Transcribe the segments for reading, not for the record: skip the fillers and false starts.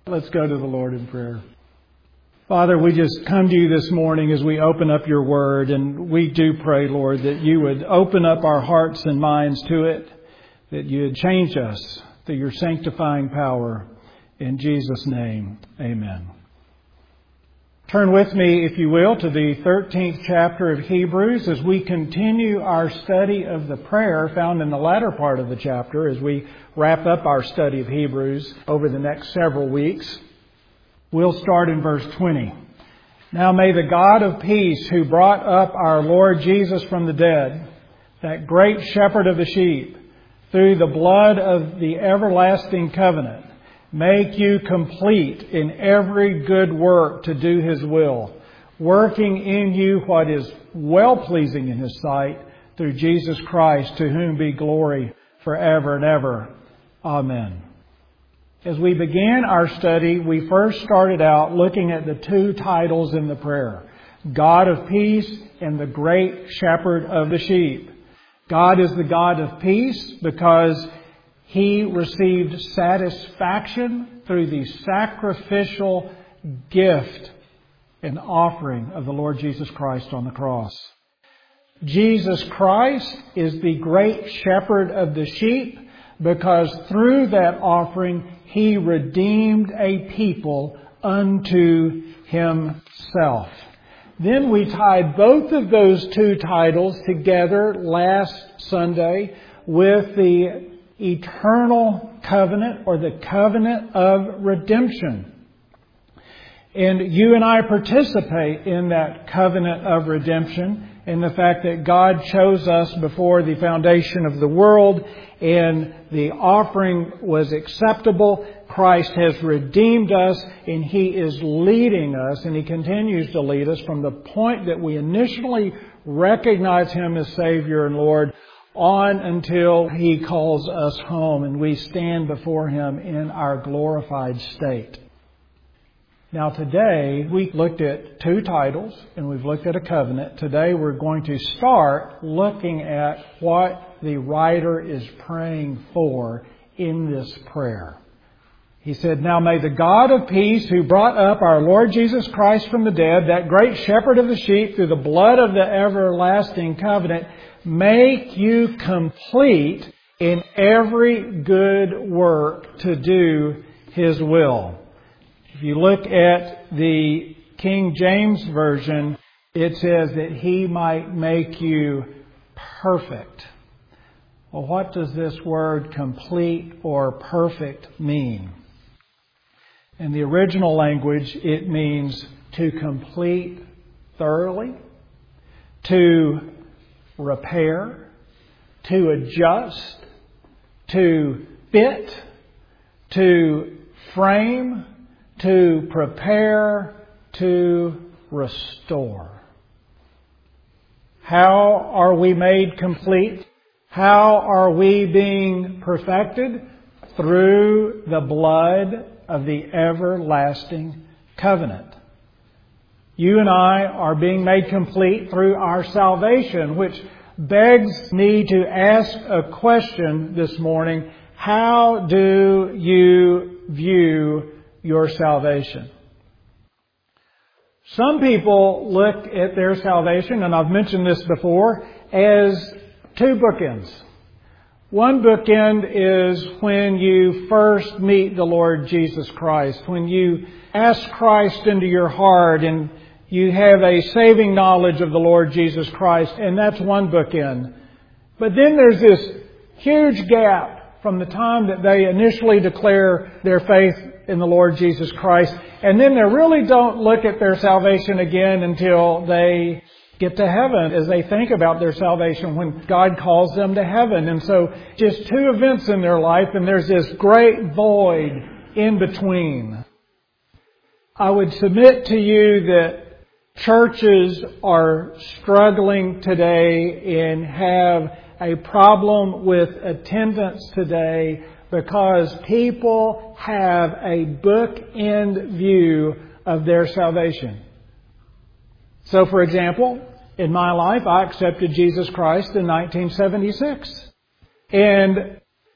Let's go to the Lord in prayer. Father, we just come to you this morning as we open up your word, and we do pray, Lord, that you would open up our hearts and minds to it, that you would change us through your sanctifying power. In Jesus' name, amen. Turn with me, if you will, to the 13th chapter of Hebrews as we continue our study of the prayer found in the latter part of the chapter as we wrap up our study of Hebrews over the next several weeks. We'll start in verse 20. Now may the God of peace, who brought up our Lord Jesus from the dead, that great shepherd of the sheep, through the blood of the everlasting covenant, make you complete in every good work to do His will, working in you what is well-pleasing in His sight, through Jesus Christ, to whom be glory forever and ever. Amen. As we began our study, we first started out looking at the two titles in the prayer, God of peace and the great shepherd of the sheep. God is the God of peace because He received satisfaction through the sacrificial gift and offering of the Lord Jesus Christ on the cross. Jesus Christ is the great shepherd of the sheep because through that offering He redeemed a people unto Himself. Then we tied both of those two titles together last Sunday with the eternal covenant, or the covenant of redemption. And you and I participate in that covenant of redemption, in the fact that God chose us before the foundation of the world, and the offering was acceptable. Christ has redeemed us, and He is leading us, and He continues to lead us from the point that we initially recognize Him as Savior and Lord on until He calls us home and we stand before Him in our glorified state. Now today we looked at two titles and we've looked at a covenant. Today we're going to start looking at what the writer is praying for in this prayer. He said, Now may the God of peace, who brought up our Lord Jesus Christ from the dead, that great shepherd of the sheep, through the blood of the everlasting covenant, make you complete in every good work to do His will. If you look at the King James Version, it says that He might make you perfect. Well, what does this word complete or perfect mean? In the original language, it means to complete thoroughly, to repair, to adjust, to fit, to frame, to prepare, to restore. How are we made complete? How are we being perfected? Through the blood of the everlasting covenant. You and I are being made complete through our salvation, which begs me to ask a question this morning. How do you view your salvation? Some people look at their salvation, and I've mentioned this before, as two bookends. One bookend is when you first meet the Lord Jesus Christ, when you ask Christ into your heart and you have a saving knowledge of the Lord Jesus Christ, and that's one bookend. But then there's this huge gap from the time that they initially declare their faith in the Lord Jesus Christ, and then they really don't look at their salvation again until they get to heaven, as they think about their salvation when God calls them to heaven. And so just two events in their life, and there's this great void in between. I would submit to you that churches are struggling today and have a problem with attendance today because people have a bookend view of their salvation. So, for example, in my life, I accepted Jesus Christ in 1976. And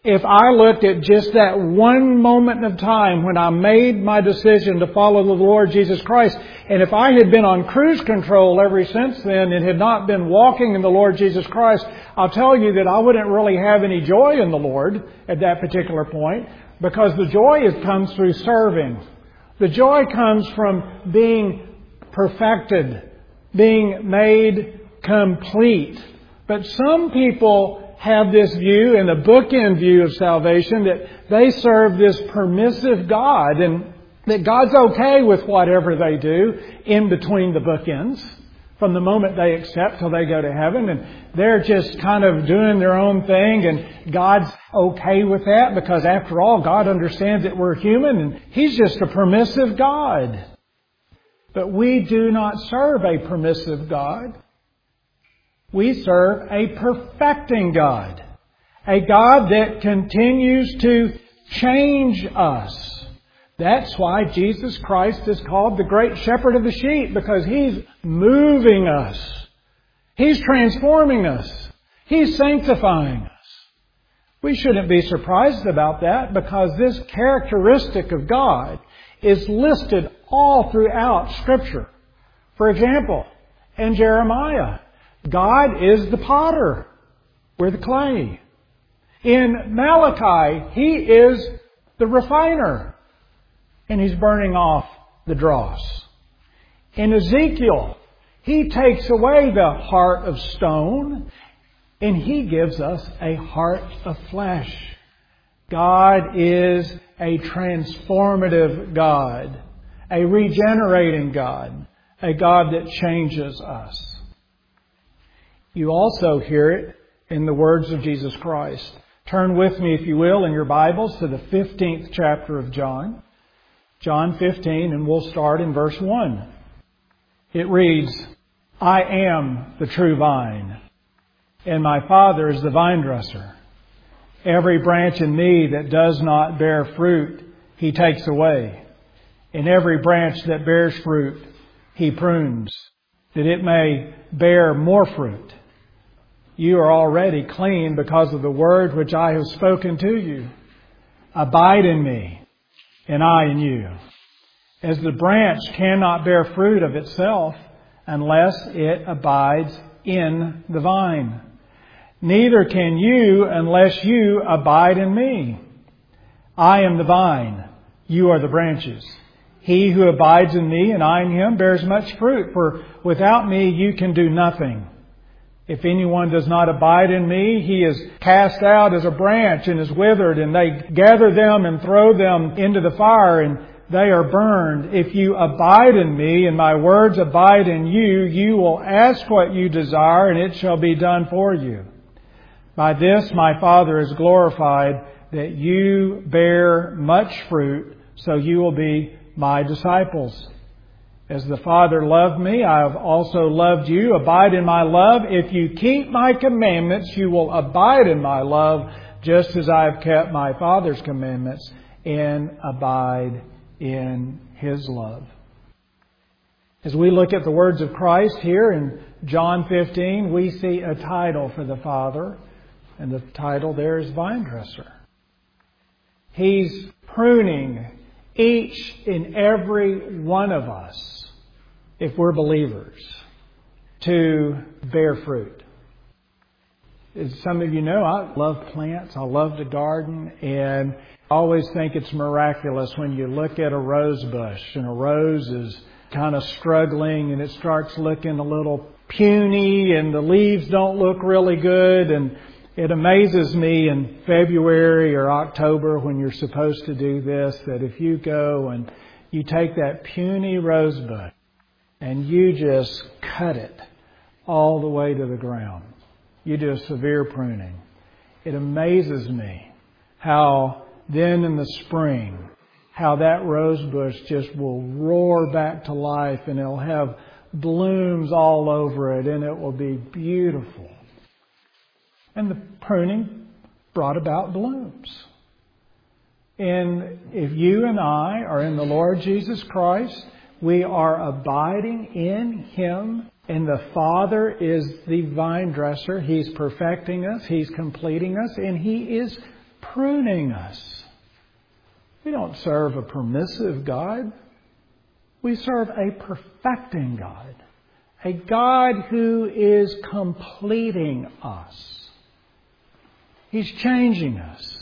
If I looked at just that one moment of time when I made my decision to follow the Lord Jesus Christ, and if I had been on cruise control ever since then and had not been walking in the Lord Jesus Christ, I'll tell you that I wouldn't really have any joy in the Lord at that particular point, because the joy comes through serving. The joy comes from being perfected, being made complete. But some people have this view, and a bookend view of salvation, that they serve this permissive God and that God's okay with whatever they do in between the bookends from the moment they accept till they go to heaven, and they're just kind of doing their own thing, and God's okay with that because after all God understands that we're human and He's just a permissive God. But we do not serve a permissive God. We serve a perfecting God. A God that continues to change us. That's why Jesus Christ is called the great shepherd of the sheep, because He's moving us. He's transforming us. He's sanctifying us. We shouldn't be surprised about that, because this characteristic of God is listed all throughout Scripture. For example, in Jeremiah, God is the potter. We're the clay. In Malachi, He is the refiner. And He's burning off the dross. In Ezekiel, He takes away the heart of stone and He gives us a heart of flesh. God is a transformative God, a regenerating God, a God that changes us. You also hear it in the words of Jesus Christ. Turn with me, if you will, in your Bibles to the 15th chapter of John. John 15, and we'll start in verse 1. It reads, I am the true vine, and my Father is the vine dresser. Every branch in me that does not bear fruit, He takes away. And every branch that bears fruit, He prunes, that it may bear more fruit. You are already clean because of the word which I have spoken to you. Abide in me, and I in you. As the branch cannot bear fruit of itself unless it abides in the vine, neither can you unless you abide in me. I am the vine, you are the branches. He who abides in me and I in him bears much fruit, for without me you can do nothing. If anyone does not abide in me, he is cast out as a branch and is withered, and they gather them and throw them into the fire, and they are burned. If you abide in me and my words abide in you, you will ask what you desire, and it shall be done for you. By this my Father is glorified, that you bear much fruit, so you will be my disciples. As the Father loved me, I have also loved you. Abide in my love. If you keep my commandments, you will abide in my love, just as I have kept my Father's commandments and abide in His love. As we look at the words of Christ here in John 15, we see a title for the Father, and the title there is Vine Dresser. He's pruning each and every one of us, if we're believers, to bear fruit. As some of you know, I love plants. I love to garden, and I always think it's miraculous when you look at a rose bush and a rose is kind of struggling and it starts looking a little puny and the leaves don't look really good, and it amazes me in February or October when you're supposed to do this, that if you go and you take that puny rose bush and you just cut it all the way to the ground, you do a severe pruning. It amazes me how then in the spring, how that rose bush just will roar back to life, and it'll have blooms all over it, and it will be beautiful. And the pruning brought about blooms. And if you and I are in the Lord Jesus Christ, we are abiding in Him, and the Father is the vine dresser. He's perfecting us, He's completing us, and He is pruning us. We don't serve a permissive God. We serve a perfecting God. A God who is completing us. He's changing us.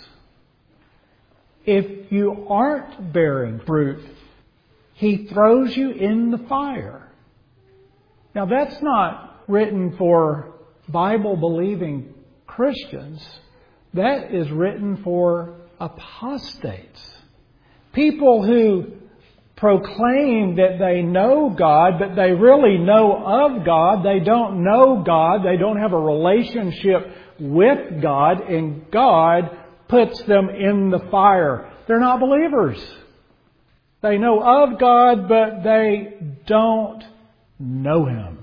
If you aren't bearing fruit, He throws you in the fire. Now that's not written for Bible-believing Christians. That is written for apostates. People who proclaim that they know God, but they really know of God. They don't know God. They don't have a relationship with God, and God puts them in the fire. They're not believers. They know of God, but they don't know Him.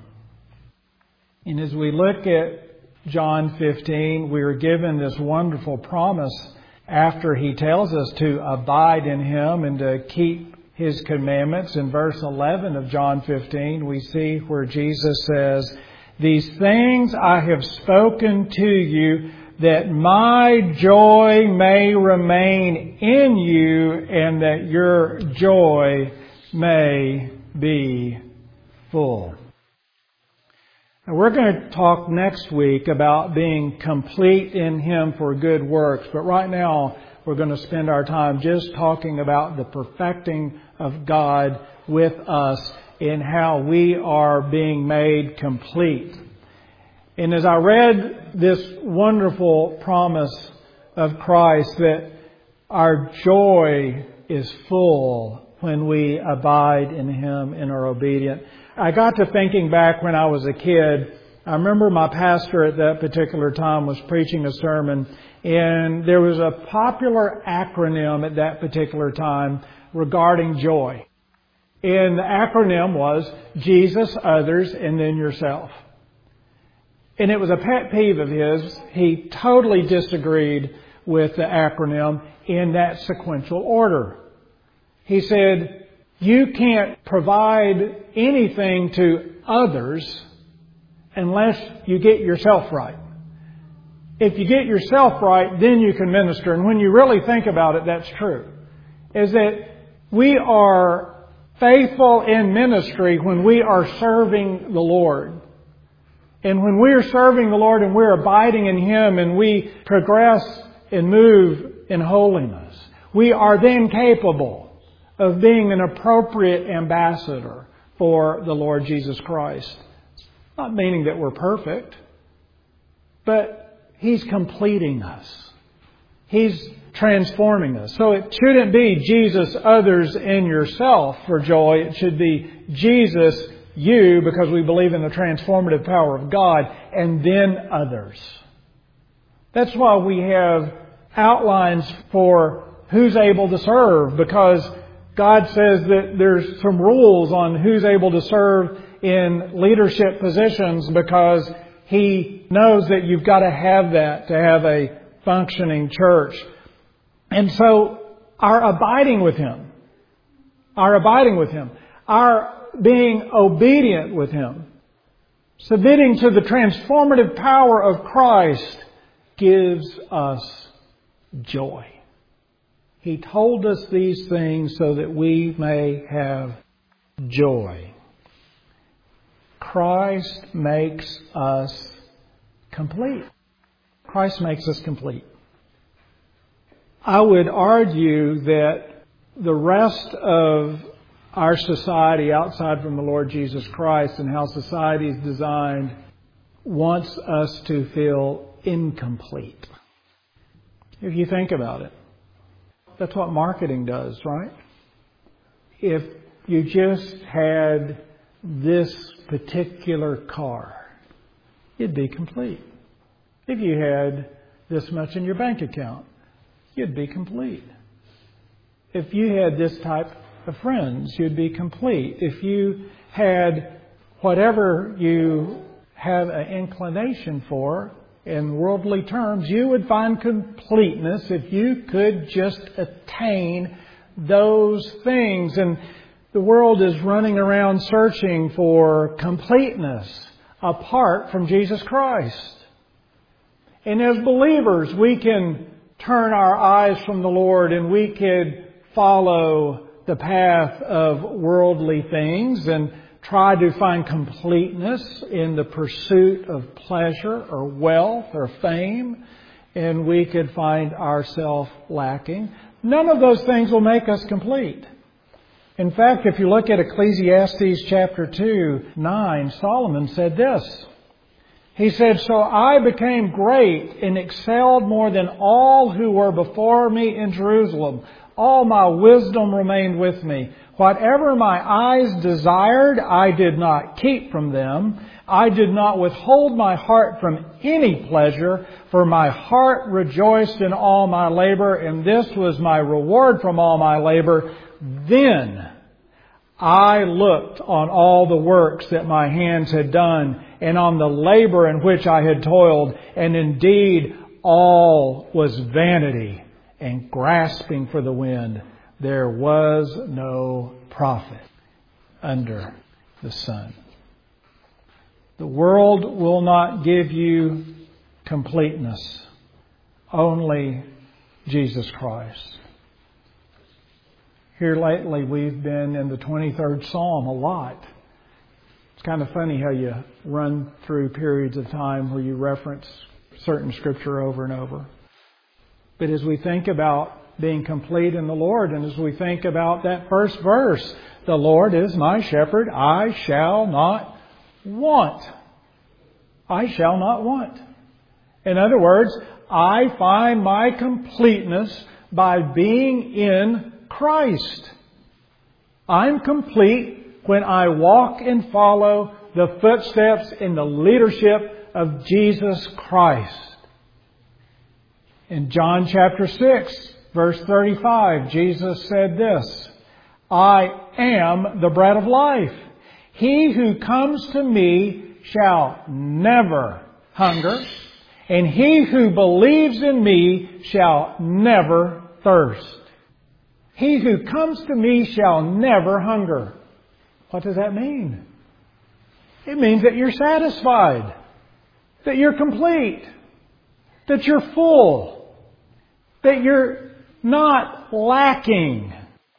And as we look at John 15, we are given this wonderful promise after He tells us to abide in Him and to keep His commandments. In verse 11 of John 15, we see where Jesus says, "These things I have spoken to you, that my joy may remain in you, and that your joy may be full." Now we're going to talk next week about being complete in Him for good works. But right now, we're going to spend our time just talking about the perfecting of God with us in how we are being made complete. And as I read this wonderful promise of Christ that our joy is full when we abide in Him and are obedient, I got to thinking back when I was a kid. I remember my pastor at that particular time was preaching a sermon, and there was a popular acronym at that particular time regarding joy. And the acronym was Jesus, others, and then yourself. And it was a pet peeve of his. He totally disagreed with the acronym in that sequential order. He said, you can't provide anything to others unless you get yourself right. If you get yourself right, then you can minister. And when you really think about it, that's true. Is that we are faithful in ministry when we are serving the Lord. And when we're serving the Lord and we're abiding in Him and we progress and move in holiness, we are then capable of being an appropriate ambassador for the Lord Jesus Christ. Not meaning that we're perfect, but He's completing us. He's transforming us. So it shouldn't be Jesus, others, and yourself for joy. It should be Jesus, you, because we believe in the transformative power of God, and then others. That's why we have outlines for who's able to serve, because God says that there's some rules on who's able to serve in leadership positions, because He knows that you've got to have that to have a functioning church. And so our abiding with Him, our being obedient with Him, submitting to the transformative power of Christ gives us joy. He told us these things so that we may have joy. Christ makes us complete. Christ makes us complete. I would argue that the rest of our society outside from the Lord Jesus Christ and how society is designed wants us to feel incomplete. If you think about it, that's what marketing does, right? If you just had this particular car, you'd be complete. If you had this much in your bank account, you'd be complete. If you had this type of friends, you'd be complete. If you had whatever you have an inclination for in worldly terms, you would find completeness if you could just attain those things. And the world is running around searching for completeness apart from Jesus Christ. And as believers, we can turn our eyes from the Lord and we could follow the path of worldly things and try to find completeness in the pursuit of pleasure or wealth or fame, and we could find ourselves lacking. None of those things will make us complete. In fact, if you look at Ecclesiastes chapter 2:9, Solomon said this. He said, "So I became great and excelled more than all who were before me in Jerusalem. All my wisdom remained with me. Whatever my eyes desired, I did not keep from them. I did not withhold my heart from any pleasure, for my heart rejoiced in all my labor, and this was my reward from all my labor. Then I looked on all the works that my hands had done, and on the labor in which I had toiled, and indeed all was vanity and grasping for the wind. There was no profit under the sun." The world will not give you completeness. Only Jesus Christ. Here lately we've been in the 23rd Psalm a lot. It's kind of funny how you run through periods of time where you reference certain scripture over and over. But as we think about being complete in the Lord, and as we think about that first verse, "The Lord is my shepherd, I shall not want." I shall not want. In other words, I find my completeness by being in Christ. I'm complete when I walk and follow the footsteps in the leadership of Jesus Christ. In John chapter 6, verse 35, Jesus said this, "I am the bread of life. He who comes to me shall never hunger, and he who believes in me shall never thirst." He who comes to me shall never hunger. What does that mean? It means that you're satisfied, that you're complete, that you're full, that you're not lacking.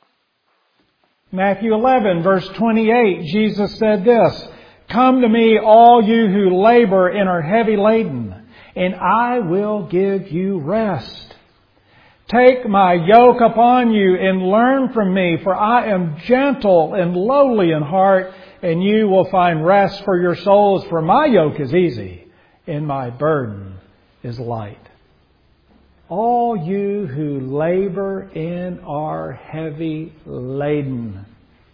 Matthew 11, verse 28, Jesus said this, "Come to me, all you who labor and are heavy laden, and I will give you rest. Take my yoke upon you and learn from me, for I am gentle and lowly in heart, and you will find rest for your souls. For my yoke is easy and my burden is light." All you who labor and are heavy laden.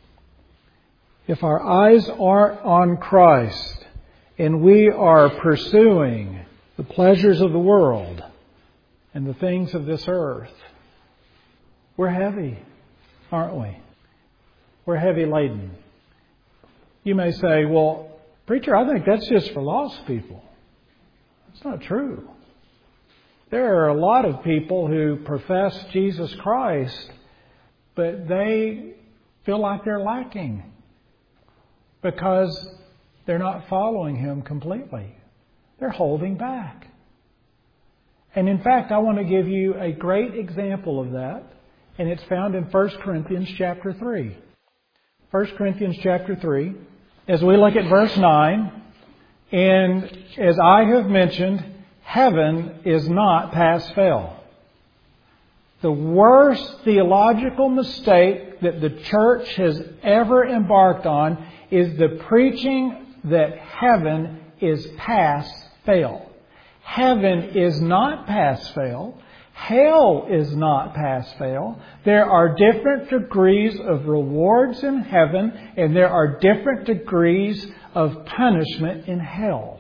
If our eyes aren't on Christ and we are pursuing the pleasures of the world and the things of this earth, we're heavy, aren't we? We're heavy laden. You may say, "Well, preacher, I think that's just for lost people." That's not true. There are a lot of people who profess Jesus Christ, but they feel like they're lacking because they're not following Him completely. They're holding back. And in fact, I want to give you a great example of that, and it's found in 1 Corinthians chapter 3. 1 Corinthians chapter 3, as we look at verse 9, and as I have mentioned, heaven is not pass-fail. The worst theological mistake that the church has ever embarked on is the preaching that heaven is pass-fail. Heaven is not pass-fail. Hell is not pass-fail. There are different degrees of rewards in heaven, and there are different degrees of punishment in hell.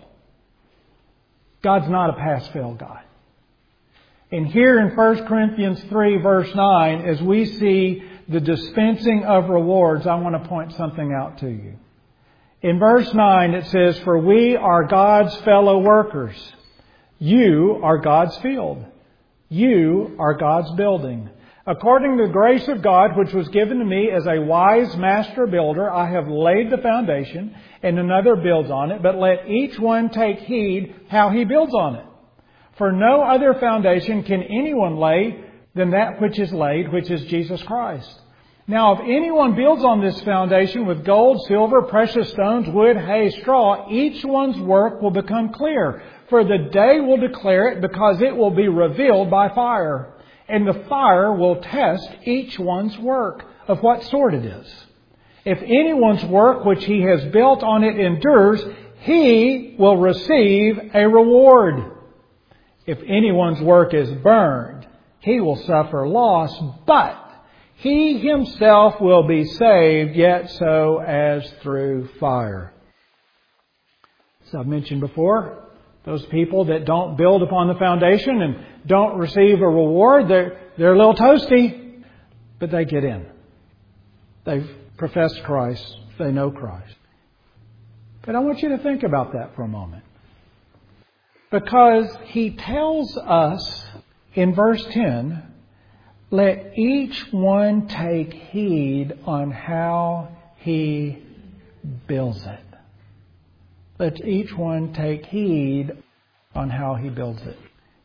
God's not a pass-fail God. And here in 1 Corinthians 3 verse 9, as we see the dispensing of rewards, I want to point something out to you. In verse 9 it says, "For we are God's fellow workers. You are God's field. You are God's building. According to the grace of God, which was given to me as a wise master builder, I have laid the foundation, and another builds on it. But let each one take heed how he builds on it. For no other foundation can anyone lay than that which is laid, which is Jesus Christ. Now, if anyone builds on this foundation with gold, silver, precious stones, wood, hay, straw, each one's work will become clear. For the day will declare it, because it will be revealed by fire. And the fire will test each one's work, of what sort it is. If anyone's work which he has built on it endures, he will receive a reward. If anyone's work is burned, he will suffer loss, but he himself will be saved, yet so as through fire. As I've mentioned before, those people that don't build upon the foundation and don't receive a reward, they're a little toasty, but they get in. They've professed Christ. They know Christ. But I want you to think about that for a moment. Because he tells us in verse 10, let each one take heed on how he builds it. Let each one take heed on how he builds it.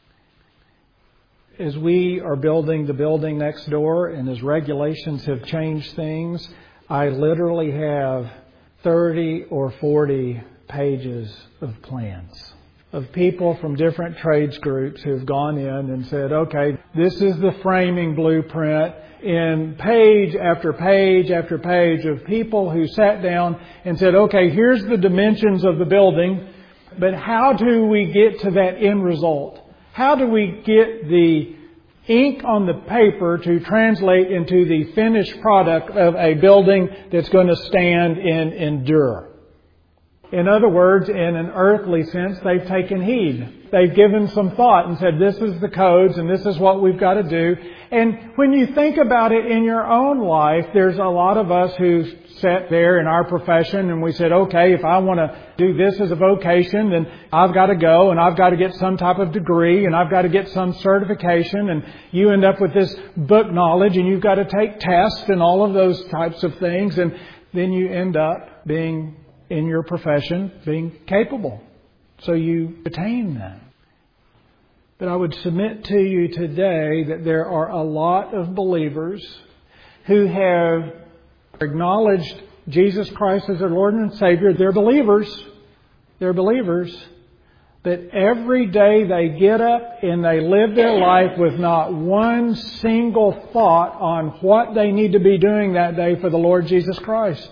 As we are building the building next door and as regulations have changed things, I literally have 30 or 40 pages of plans of people from different trades groups who've gone in and said, okay, this is the framing blueprint, in page after page after page of people who sat down and said, okay, here's the dimensions of the building, but how do we get to that end result? How do we get the ink on the paper to translate into the finished product of a building that's going to stand and endure? In other words, in an earthly sense, they've taken heed. They've given some thought and said, this is the codes and this is what we've got to do. And when you think about it in your own life, there's a lot of us who sat there in our profession and we said, okay, if I want to do this as a vocation, then I've got to go and I've got to get some type of degree and I've got to get some certification, and you end up with this book knowledge and you've got to take tests and all of those types of things, and then you end up being in your profession, being capable. So you attain that. But I would submit to you today that there are a lot of believers who have acknowledged Jesus Christ as their Lord and Savior. They're believers. They're believers. But every day they get up and they live their life with not one single thought on what they need to be doing that day for the Lord Jesus Christ.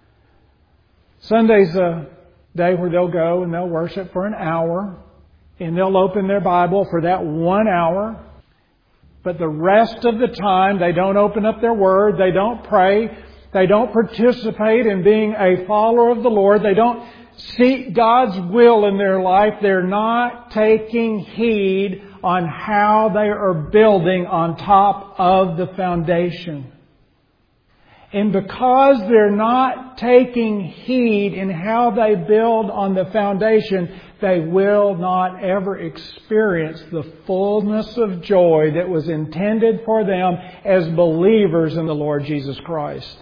Sunday's a day where they'll go and they'll worship for an hour, and they'll open their Bible for that 1 hour. But the rest of the time, they don't open up their Word, they don't pray, they don't participate in being a follower of the Lord, they don't seek God's will in their life. They're not taking heed on how they are building on top of the foundation. And because they're not taking heed in how they build on the foundation, they will not ever experience the fullness of joy that was intended for them as believers in the Lord Jesus Christ.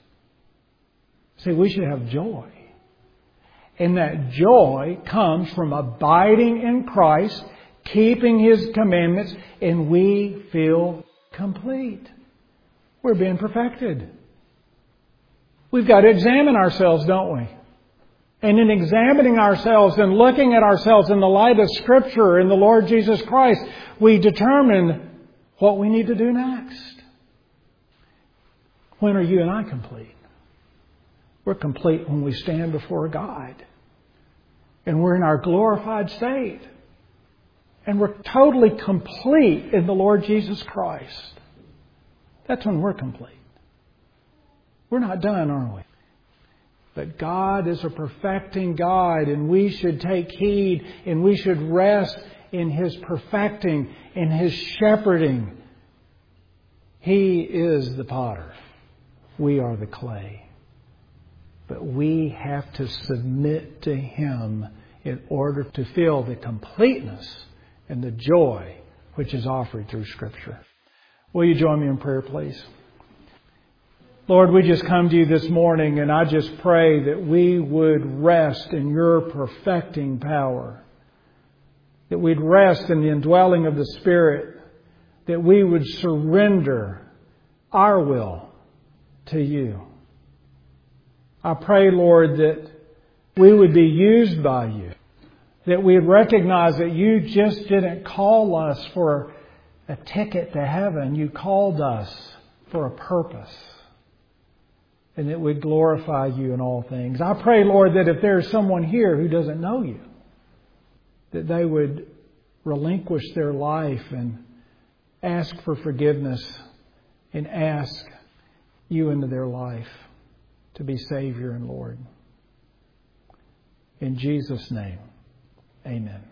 See, we should have joy. And that joy comes from abiding in Christ, keeping His commandments, and we feel complete. We're being perfected. We've got to examine ourselves, don't we? And in examining ourselves and looking at ourselves in the light of Scripture and the Lord Jesus Christ, we determine what we need to do next. When are you and I complete? We're complete when we stand before God. And we're in our glorified state. And we're totally complete in the Lord Jesus Christ. That's when we're complete. We're not done, are we? But God is a perfecting God, and we should take heed and we should rest in His perfecting, in His shepherding. He is the potter. We are the clay. But we have to submit to Him in order to feel the completeness and the joy which is offered through Scripture. Will you join me in prayer, please? Lord, we just come to You this morning, and I just pray that we would rest in Your perfecting power. that we'd rest in the indwelling of the Spirit, that we would surrender our will to You. I pray, Lord, that we would be used by You, that we'd recognize that You just didn't call us for a ticket to heaven. You called us for a purpose, and that we'd glorify You in all things. I pray, Lord, that if there's someone here who doesn't know You, that they would relinquish their life and ask for forgiveness and ask You into their life to be Savior and Lord. In Jesus' name, amen.